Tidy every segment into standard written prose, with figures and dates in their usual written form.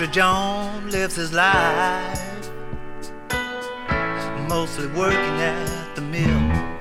Country John lives his life mostly working at the mill,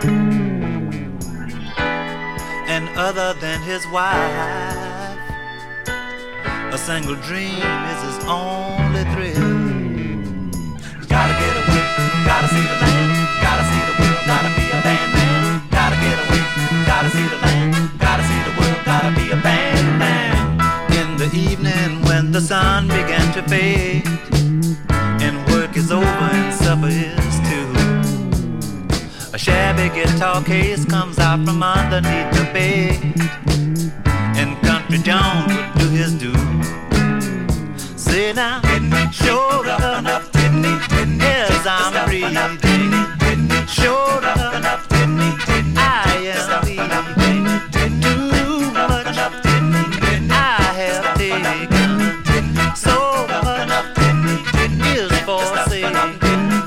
and other than his wife, a single dream is his only thrill. Gotta get away, gotta see the land, gotta see the world, gotta be a bandman. Gotta get away, gotta see the land, gotta see the world, gotta be a bandman. In the evening when the sun began to fade, and work is over and supper is too, a shabby guitar case comes out from underneath the bed, and Country John would do his due. Say now, sure enough, yes, I'm breathing. Sure enough, I am leaving. Too much I have taken, so much is forsaken.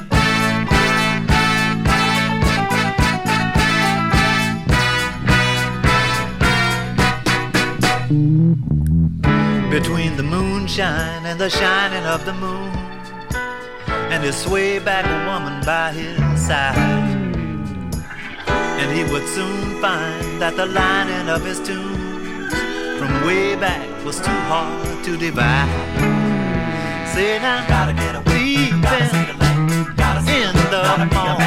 Between the moonshine and the shining of the moon, and his sway-back woman by his side, and he would soon find that the lining of his tunes from way back was too hard to divide. Say now, gotta get away, gotta see the light, gotta see in the morning.